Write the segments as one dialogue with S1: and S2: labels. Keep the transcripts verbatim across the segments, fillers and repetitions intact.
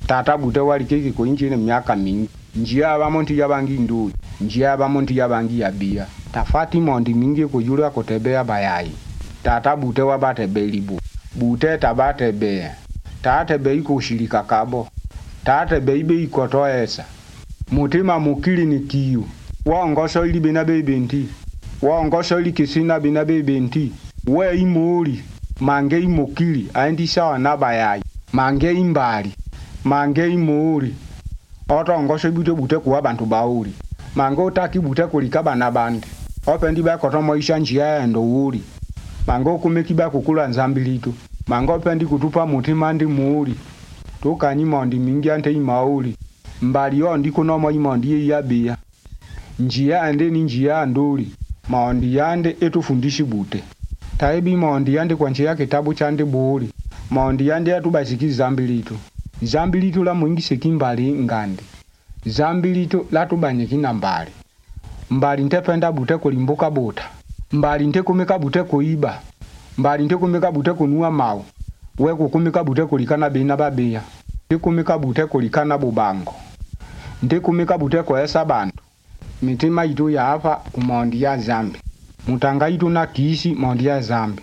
S1: tata bute wali kiki ko injine miaka mingi njia abamonti yabangi ndu njia abamonti yabangi yabia tafati mondi mingi ko yura ko tebea bayayi tata bute wabatebelibu bute tabatebe tate bei ko shirika kabo tate bei bei kotoesa mutima mukili ni kiyu waongosho ili binabe benti waongosho ili kisina binabe benti we imuri mange imukili aindi sawa nabayayi mange imbali mange imuri oto ngosho bute bute kuwa bantu bauri mange utaki bute kulikaba na bandi opendi ba kotomo isha njia endo uri mange ukumekiba kukula nzambilito mange opendi kutupa mutima ndi muuri tukanyi mondi mingi ante imauri mbali yo ndi kunomo imondi yabia njia ande ni njia nduri maondi yande etufundishi bute taibi maondi yande kwa njia kitabu chande buuri maondi yande atubashiki zambilito zambilito la mwingi sekimbali ngandi zambilito la tubanyeki na mbali mbali ntependa bute kulimbuka bota mbali nte kumeka bute kuiba mbali nte kumeka bute kunua mau we kukumeka bute kulikana bina babia nte kumeka bute kulikana bubango nte kumeka bute koesa bantu mitima itu ya hapa kumaondi ya zambi mutanga itu na kishi maondi ya zambi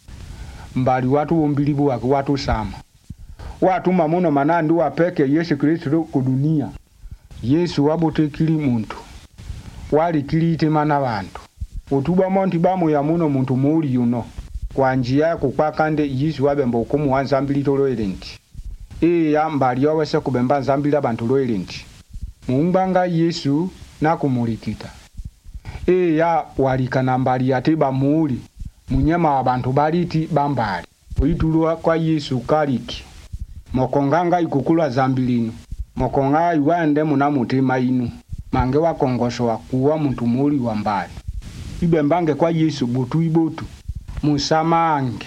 S1: mbali watu umbilibu waki watu sama watu mamono manandu wapeke Yesu Kristo kudunia Yesu wabotekili muntu wali kilite mana bantu utuba monti bamu ya muno muntu muri yuno kwa njia kukwakande Yesu wabemba okumu wanzambilito loelenti e ya mbali yawese kubemba nzambila bantu loelenti muumbanga Yesu na kumulikita e ya walikana mbali yateba muri munyema abantu baliti bambali uitulwa kwa Yesu kaliki mokonganga ikukula zambilino mokonga iwande muna mutima inu mange wakongosho wakuwa muntu muri wa mbali ibembange kwa Yesu butu ibotu musamange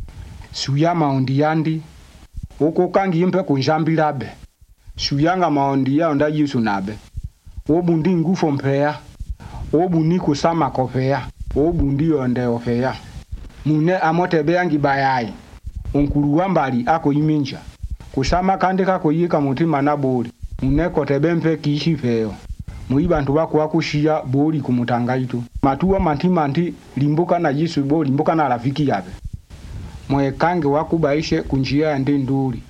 S1: suya maondi yandi uko kangi impe kunjambilabe suyanga maondi ya onda Yesu nabe obundi ngufo mpea obundi kusama kopea obundi onde ofea mune amotebe yangi bayayi onkuru wambali ako iminja kusama kande kako yika mutima na boli muneko tebempe kishi feo muibantu bako wakushia boli kumutangaitu matuwa mantima nti limbuka na Yesu boli limbuka na rafiki yabe mwekange wakubaishe kunjia ndi nduri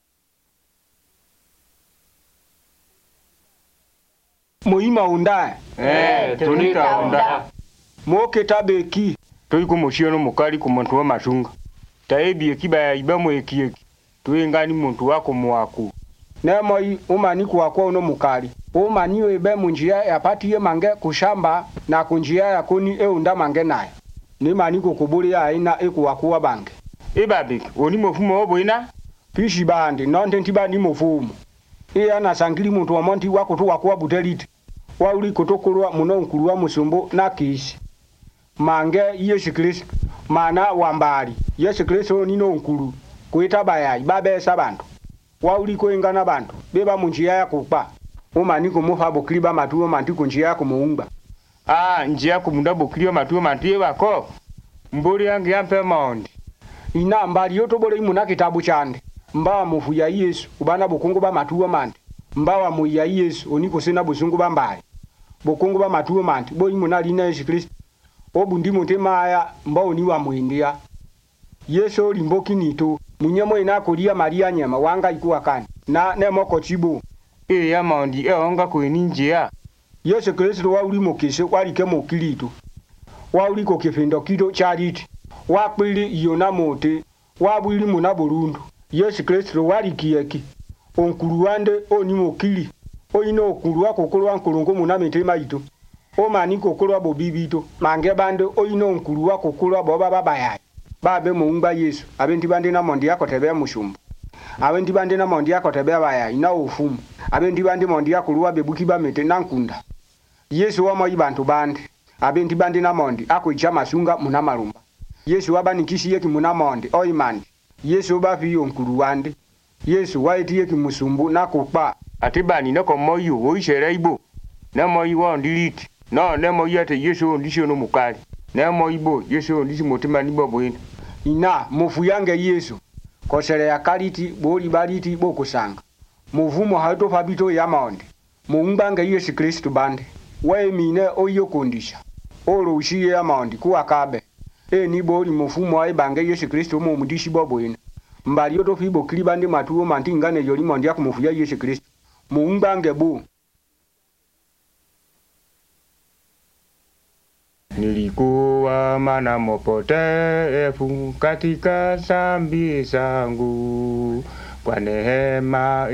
S1: muima unda
S2: eh tunika unda
S1: moke tabeki
S2: toiko moshiono mukali kumuntu wa mashunga taebi ekibaya ibamo ekieki tuingani muntu wako muwaku
S1: nemo umani kuwako uno mukali umani webe munjia yapatiye mange kushamba na kunjia yakuni eunda mange nayo ni mani kukubuli ya ina ekuwakuwa bange
S2: ibabiki oni mofumo oboina
S1: pishi bandi nonte ntiba ni mofumo iya na sangili muntu wa monti wako tu wakuwa buteliti wauli kutokulwa muno nkulwa musumbu na kishi mange Yesu Kristo mana wambali Yesu Kristo nino nkulu kuita bayayi babesa bantu wauli ko ingana bantu beba munjia yako pa umani kumufa bokliba matuo mantiko njia yako muumba
S2: ah njia kumunda bokliba matuo mantie bako mburi yangi yampe maondi
S1: ina mbali yoto bole imuna kitabu chande mbawa mufu ya Yesu ubana bukungu ba matuo manti mbawa mu ya Yesu oniko sena busungu ba mbali bukungu ba matuo manti bo imuna lina Yesu Kristo obundi mutema aya mbawo ni wa muindia Yesu limboki nito munyemo ina kolia Maria nyama wanga ikuwa kani na nemo kochibu
S2: e ya maondi e onga ko ninjia
S1: Yesu Kristo wa uli mokise kwali ke mokilito wa uli ko kifindo kido charity wa kwili yona mote wa bwili muna burundu Yesu Kristo wali kiyeki onkuruwande oni mokili oyino okulwa kokolwa nkolongo muna mitema ito o mani kokolwa bobibito mange bande oyino onkulwa kokolwa boba babayayi babe muumba Yesu abenti bande na mondi yako tebe mushumbu abenti bande na mondi yako tebe bayayi na ufumu abenti bande mondi yako luwa bebuki ba mete nankunda Yesu wa moyi bantu bande abenti bande na mondi ako ichama sunga muna marumba Yesu wabanikisi yeki muna mondi oyimandi Yesu bafi onkuruwande Yesu waiti yeki musumbu na kupa
S2: atibani nako moyo oishere ibo na moyi wa ndiliti no ne moyi ate Yesu ndisho no mukali na moyi bo Yesu ndisi mutima ni bobo ina
S1: ina mufu yange Yesu kosere ya kaliti boli baliti bokusanga muvumo hato fabito ya maondi muumbange Yesu Kristo bande we mine oyo kondisha olo ushiye ya maondi kuwa kabe e ni boli mufumo ai bange Yesu Kristo mu mudishi bobo ina mbali yoto fibo klibande matuo mantingane yoli mondi yakumufuya Yesu Kristo muumbange bu.
S2: Nilikuwa mana mopotefu katika zambi zangu, kwa neema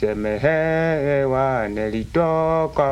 S2: elisemehewa nilitoka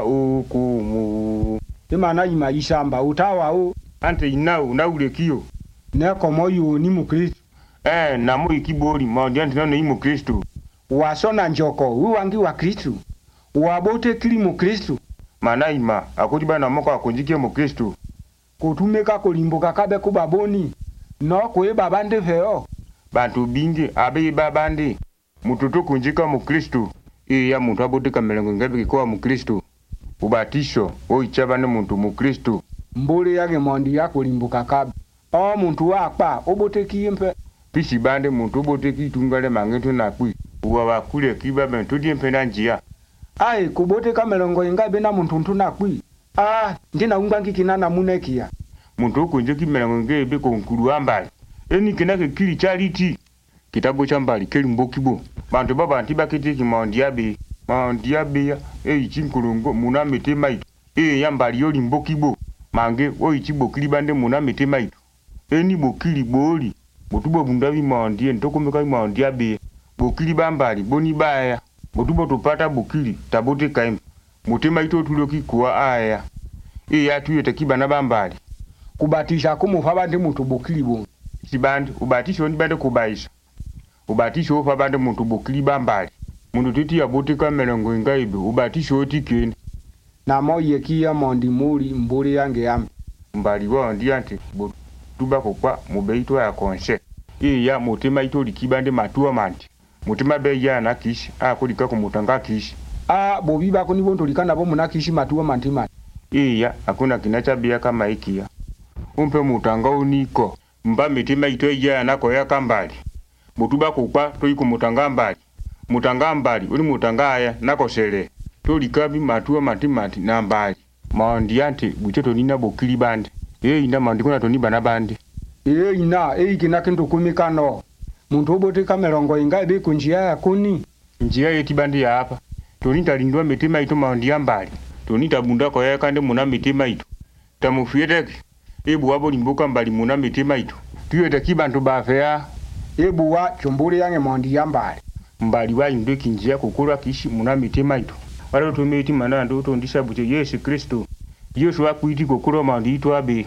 S2: hukumu.
S1: Imana imaishamba utawa u
S2: ante inau naulekio
S1: neko moyo ni mukristo
S2: eh na mo ikibori mondi ante na imo Kristo
S1: wasona njoko uwangi wa Kristo wabote kili mu Kristo
S2: manaima akudi bana moko akonjike mu Kristo
S1: kutumeka kolimboka kabe kubaboni no kwe babande veo
S2: bantu bingi abe babande mututu kunjika mu Kristo iya muntu abote kamelengo ngabe kwa mu Kristo ubatisho oichabane muntu mu Kristo
S1: mbole yake mondi yako limboka kabe o muntu wakpa obote kiyempe
S2: pisi bande muntu obote kitungale mangeto nakwi uwa bakule kiba bento diempe na njia
S1: ai kubote kamelengo ngabe na muntu ntunakwi ah ndina ungwangi kinana munekia
S2: muntu kunje kimelengo ngebe konkuru ambali eni kinake kili charity kitabo cha mbali keli mbokibo bantu baba ntibakiti kimondiabe mondiabe ya e chinkulungo muna metema itu e yambali yoli mbokibo mange o ichibo kilibande muna metema itu eni bokili boli botubo bundabi mondie ntokomeka mondiabe bokili bambali boni baya botubo topata bokili tabote kaim mutema itu tuloki kuwa aya e yatu yote kibana bambali
S1: kubatisha kumufa bande muntu bokili bo
S2: sibande ubatisho ni bande kubaisha ubatisho ofa bande muntu bokili bambali muntu titi yabote kamelengo ngaibe ubatisho otikene
S1: na moye kia mondi muri mburi yange yambi
S2: mbali wa ndi ante botuba kokwa mubeito ya konse e ya mutema ito likibande matuwa manti mutema be ya na kishi akolika ko mutanga kishi
S1: ah bobi bako ni bonto likana bo munakishi matuwa manti manti
S2: e ya akuna kinacha bia kama ikia umpe mutanga uniko mba mitima ito ya na ko ya kambali botuba kokwa toyiko mutanga mbali mutanga mbali uli mutanga aya nakosele tolikabi matuwa manti manti na mbali maondi ante bucheto nina bokili bande e ina mandi kuna toni bana bande
S1: e ina e ikina kento kumikano muntu obote kamerongo ingabe kunjia ya kuni
S2: njia yeti bande ya hapa toni talindwa mitima ito maondi ya mbali toni tabunda ko ya kande muna mitima ito tamufieteke ebu wabo limboka mbali muna mitima ito tuyete kibantu bafea
S1: ebu wa chomburi yange mondi ya mbali
S2: mbali wa inde kinjia kukulwa kishi muna mitima ito wala tumeti mana ndo tondisha bute Yesu Kristo Yesu akwiti kokoro mandi ito abe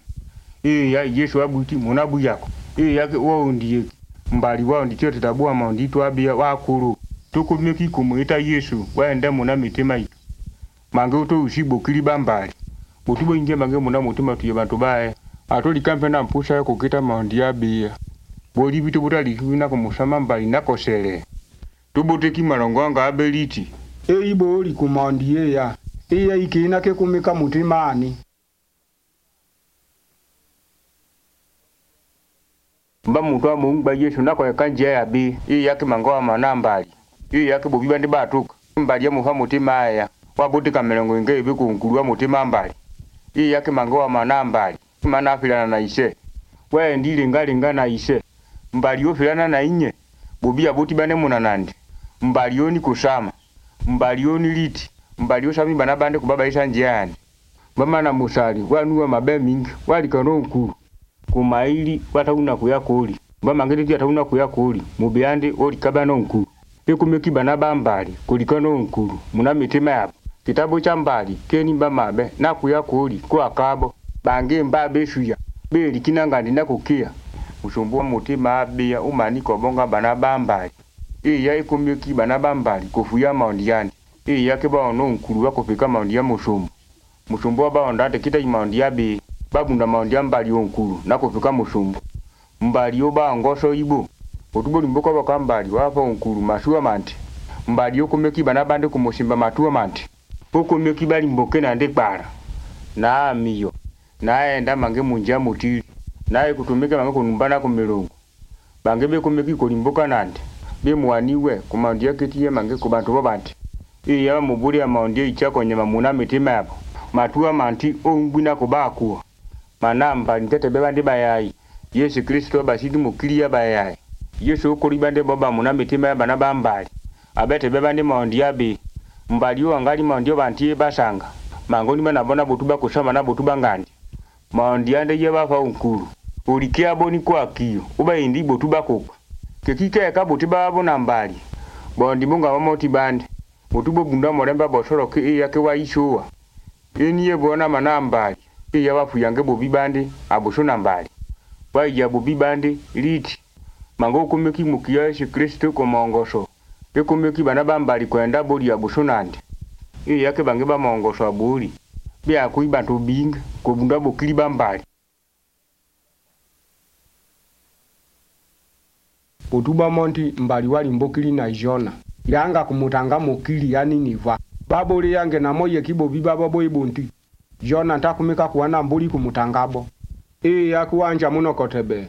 S2: e ya Yesu abuti munabu yako e yake wo ndiye mbali wa ndi tete tabua mandi ito abe wa kuru tukumeki kumuita Yesu waenda muna mitima ito mange uto ushibo kiliba mbali botubo inge mange muna mutima tuye bantu bae atoli kampe na mpusha yako kita mandi abe boli bito butali kuna kumusama mbali nakosele tubote kimalongwanga abeliti
S1: e ibo oli kumandie ya e ya ikina ke kumika mutimani
S2: mba muntu wa Mungu ba Yesu nako yakanje ya bi e yake mangoa manambali e yake bobiba ndi batuka mbali ya muha mutima aya wabote kamelengo ngebe kunkulwa mutima mbali e yake mangoa manambali manafilana na ishe we ndile ngali ngana ishe mbali yo filana na inye bobia boti bane munanandi mbali yoni kusama mbali yoni liti mbali yosami bana bande kubaba isha njiani mama na musali wanuwa mabe mingi wali kano nkuru kumaili watauna kuyakoli mama ngeti yatauna kuyakoli mubiande oli kabano nkuru ekumeki bana bambali kulikano nkuru muna mitima yapo kitabu cha mbali keni mbamabe na kuyakoli kwa kabo bange mbabe shuya beli kinangandi nakukia ushombo mutima abia umaniko bonga bana bambali e ya ikumeki bana bambali kofuya maondiani e yake ba ono nkuru bakofika maondia mushomo mushomo ba ondate kita imaondia be babunda maondia mbali onkuru nakofika mushomo mbali oba ngoso ibo otubo limboka bakambali wapo onkuru mashuwa manti mbali yokumeki bana bande kumushimba matuwa manti okumeki bali mboke na ndekpara na amiyo naenda mange munja mutili naye kutumika mange kunumbana ku milongo bange be kumeki kolimboka nande bimwaniwe kumandia kitiye mange kubantu babati iya mubuli amandia ichako nyama muna mitima yabo matua manti ongwina kubakuwa manamba ntete bebandi bayayi Yesu Kristo basidi mukilia bayayi Yesu ukuri bande baba muna mitima yaba na bambali abete bebandi mandia bi mbaliyo wangali mandio banti basanga mangoni mana bona butuba kusama na butuba ngandi mandia nde yeba fa unkuru ulikia boni kwa kiyo uba indi butuba kokwa kekike eka butuba abo nambali bondi munga wamoti bandi butuba bunda moremba bosoro ke iya ke waishuwa eniye bona manambali iya wafu yange bobi bandi abusho nambali waya bobi bandi liti mango kumeki mukiya Yesu Kristo ko mongoso bekumeki bana bambali kwenda boli abusho nandi iya ke bange ba mongoso abuli bya kuiba to binga ko bunda bokili bambali
S1: Butuba monti mbali wali mbokili na Jona yanga kumutanga mokili yani niva babole yange na moye kibo bibaba boy bunti Jona ntakumika kuwana mbuli kumutangabo e yakuwanja muno kotebe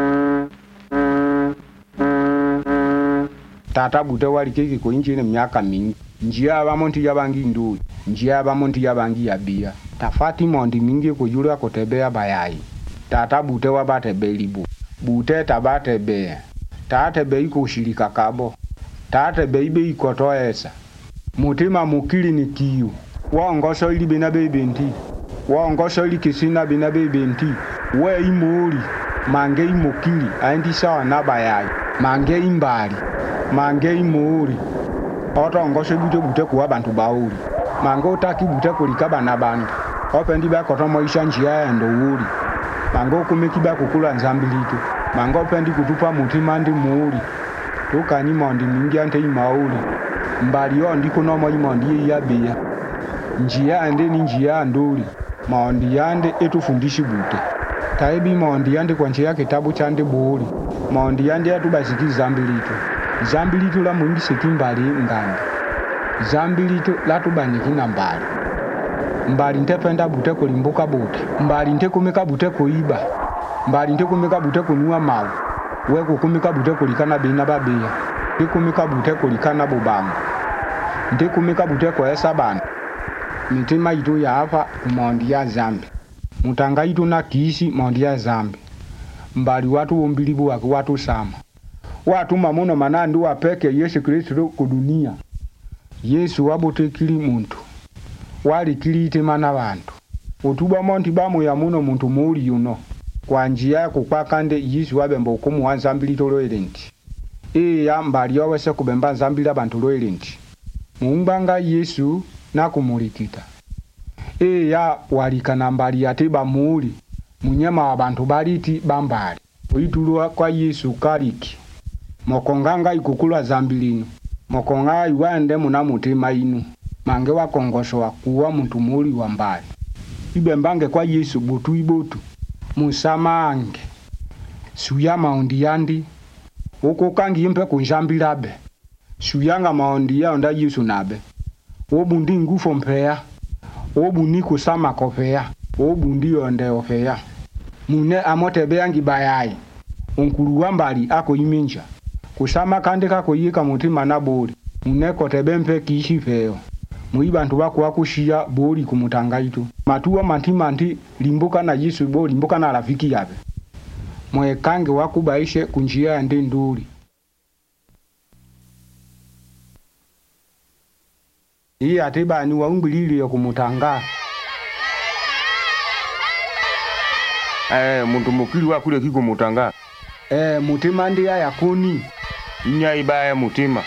S1: tata bute wali kiki ko injine myaka mingi njia abamonti yabangi ndu njia abamonti yabangi yabia tafati mondi mingi kujula kotebe bayayi tata bute wabatebe libu bute tabatebe tate bei kushirika kabo tate bei bei kotoesa mutima mukili ni kiyo waongoso ili bina bebenti waongoso ili kisina bina bebenti we imuri mange imukili aindi sawa nabayai mange imbali mange imuri oto ongoso bute bute kuwa bantu bauri mange utaki bute kulikaba na bantu opendi ba kotomo isha njia ya ndo uri mange ukumekiba kukula nzambilitu mango pendi kutupa mutima ndi muuri tukani mondi mingi ante imauri mbali yo ndiko nomo imondi yabia njia ande ni njia nduri maondi yande etufundishi bute taibi maondi yande kwa njia kitabu chande buuri maondi yande atubasiki zambilitu zambilitu la mwingi seki mbali ngandi zambilitu la tubaniki na mbali mbali ntependa bute kulimbuka bute mbali nte kumika bute kuiba mbali nte kumika bute kunua mawu we kukumika bute kulikana bina babia nte kumika bute kulikana bubangu nte kumika bute kwa esa bana mitima itu ya hapa kumondi ya zambi mutanga itu na kiisi mondi ya zambi mbali watu umbilibu waki watu sama watu mamuno manandu wapeke Yesu Kristo kudunia Yesu wabote kili muntu wali kili itemana bantu utuba monti bamu ya muno muntu muuli yuno kwa njia ya kukwakande Yesu wabemba ukumu wa zambili tolo elenti e ya mbali yawese kubemba zambili abantu lo elenti muumbanga Yesu na kumulikita e ya walikana mbali yateba muuli munyema wabantu baliti bambali uitulwa kwa Yesu kariki mokonganga ikukula zambilino mokonga iwande muna mutima inu mange wakongosho wakuwa muntu muuli wa mbali ibembange kwa Yesu butu ibotu musamange suya maundi yandi uko kangi impe kunjambilabe suyanga maundi ya onda Yesu nabe obundi ngufo mpea obundi kusama kopea obundi onde ofea mune amotebe yangi bayayi onkuru wambali ako iminja kusama kande kako yika mutima na boli mune kotebe mpe kishi feo muibantu bako wakushia boli kumutanga itu matuwa mantima nti limbuka na Yesu boli limbuka na rafiki yabe mwe kange wakubaishe kunjia ya ndi nduri hii atiba ni waumbilili ya kumutanga
S2: eh muntu mukili wakule kiko mutanga
S1: eh mutima ndi ya yakuni
S2: inya ibaya mutima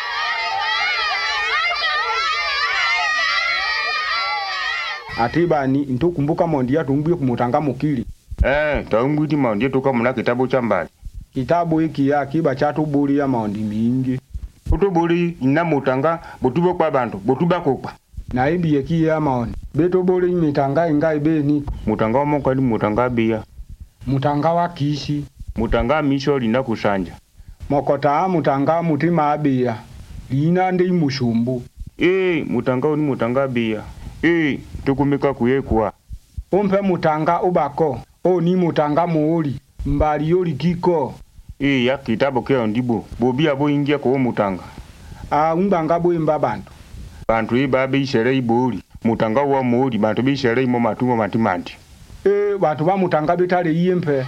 S1: atiba ni ntukumbuka mondi ya tumbuye kumutanga mukili
S2: eh taumbuti mondi toka muna kitabu cha mbali
S1: kitabu hiki ya kiba chatu buri ya mondi mingi
S2: utobuli ina mutanga botubo kwa bantu botuba kokwa
S1: na ibi yeki ya maoni beto buri mitanga ingai beni
S2: mutanga wa mwaka ni mutanga bia
S1: mutanga wa kishi
S2: mutanga misho lina kusanja
S1: mokota mutanga mutima abia lina ndi mushumbu
S2: eh mutanga ni mutanga bia eh tukumika kuyekwa
S1: umpe mutanga ubako o ni mutanga muuli mbali yoli kiko
S2: Ii ya kitabu keo ndibo. Bobi abo ingia kwa mutanga.
S1: Ah umbanga boimba bantu.
S2: Bantu iba bishere iboli. Mutanga wa moli bantu bishere imo matumo matimanti.
S1: Eh bantu ba mutanga bitale yimpe.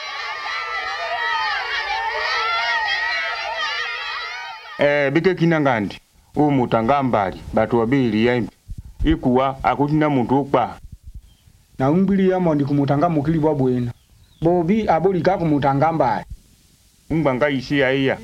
S2: Eh bike kinangandi. U mutanga mbali batu wabili yimpe. Ikuwa akutina muntu okpa.
S1: Na umbili ya mondi kumutanga mukili bwa bwena. Bobi aboli ka kumutanga mbali.
S2: Umbanga isi ya iya.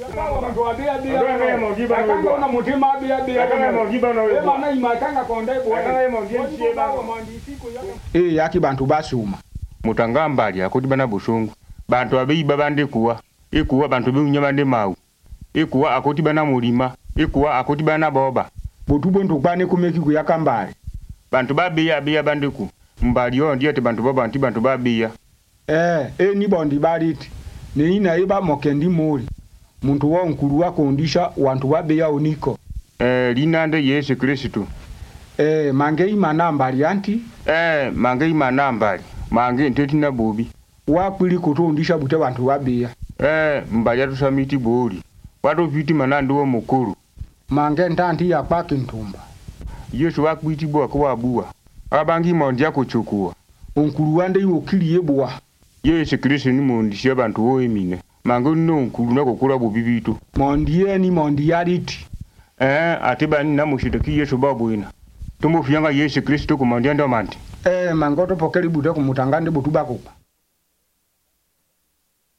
S1: Eh yaki bantu basuma.
S2: Mutanga mbali akuti bana busungu. Bantu abiba bande kuwa. Ikuwa bantu biunyama ndi mau. Ikuwa akuti bana mulima. Ikuwa akuti bana boba.
S1: Botubo ndukwane kumeki kuyaka mbali.
S2: Bantu babiya biya bandiku. Mbali yo ndiye te bantu baba anti bantu babiya.
S1: Eh eh ni bondi baliti. Ne ina iba mokendi muli. Muntu wa nkuru wa kondisha wantu babiya oniko.
S2: Eh linande Yesu Kristo.
S1: Eh mange imana mbali anti.
S2: Eh mange imana mbali. Mange nteti na bobi.
S1: Wakwili kutondisha bute bantu babiya.
S2: Eh mbali atusamiti boli. Watu viti manando wo mukuru.
S1: Mange ntanti ya paki ntumba.
S2: Yesu wakwiti bwa kwa bua. Abangi mondia kuchukua.
S1: Onkuru wande yokili yebwa.
S2: Yesu Kristo ni mondisha abantu wo emine. Mango no onkuru na kokura bobibito.
S1: Mondie ni mondiality.
S2: Eh atiba ni na mushitaki Yesu babuina. Tumo fyanga Yesu Kristo kumondia ndo manti.
S1: Eh mango to pokeli bute kumutangande botuba kokwa.